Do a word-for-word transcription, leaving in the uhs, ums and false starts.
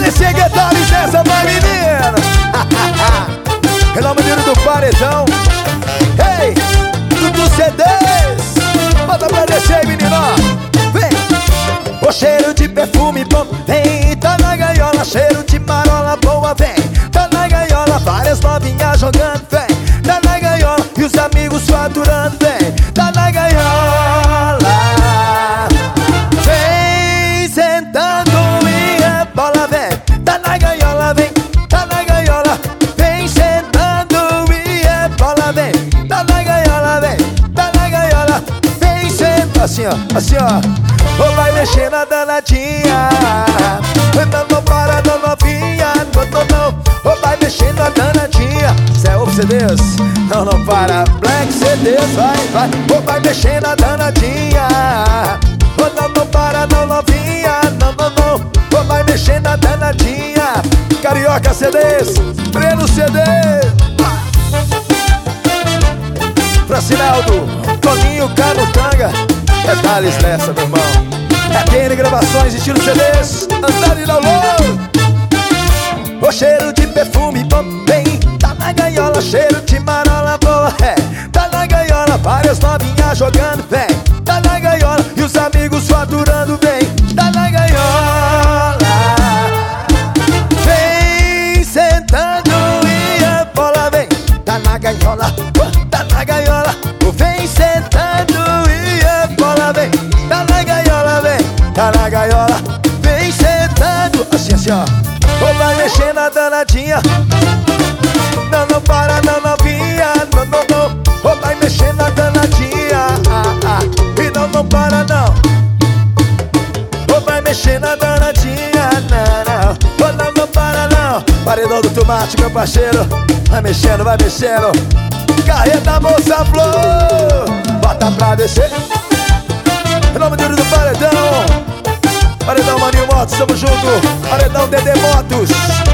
descer, que dá licença, vai menina. Em nome do paredão. Ei, Dudu C Ds, bota pra descer, menina. Vem. O cheiro de perfume bom, vem. Tá na gaiola, cheiro de marola boa, vem. Tá na gaiola, várias novinhas jogando, vem. Tá na gaiola, e os amigos faturando, vem. Tá na gaiola, vem sentando e rebola, vem. Tá na gaiola, vem. Tá na gaiola, vem sentando e rebola, vem. Tá na gaiola, vem. Tá na gaiola, vem sentando. Assim ó, assim ó. Ou vai mexer na danadinha, não, não para, não novinha, não, não, não. Ou vai mexer na danadinha. Cê é o C Ds? Não, não para. Black C Ds, vai, vai. Ou vai mexer na danadinha, ou não, não para, não novinha, não, não, não. Ou vai mexer na danadinha. Carioca C Ds, Breno C Ds, Francinaldo, Toninho Canutanga. É Thales nessa, meu irmão. É T N Gravações, estilo C Ds, Andar e download. O cheiro de perfume bom, vem. Tá na gaiola, cheiro de marola boa, é. Tá na gaiola, várias novinhas jogando, vem. Tá na gaiola, e os amigos faturando, vem. Tá na gaiola, vem sentando e a bola, vem. Tá na gaiola, tá na gaiola, vem sentando e a bola, vem. Tá na gaiola, vem. Tá na gaiola, vem sentando. Assim, assim, ó. Ou vai mexer na danadinha, não, não para, não novinha, não, não, não. Ou vai mexer na danadinha, ah, ah. E não, não para, não. Ou vai mexer na danadinha, não, não. Ou não, não para, não. Paredão do tomate, meu parceiro. Vai mexendo, vai mexendo. Carreta, moça, flor. Bota pra descer. Em nome do paredão. Paredão Maninho Motos, tamo junto. Paredão D D Motos.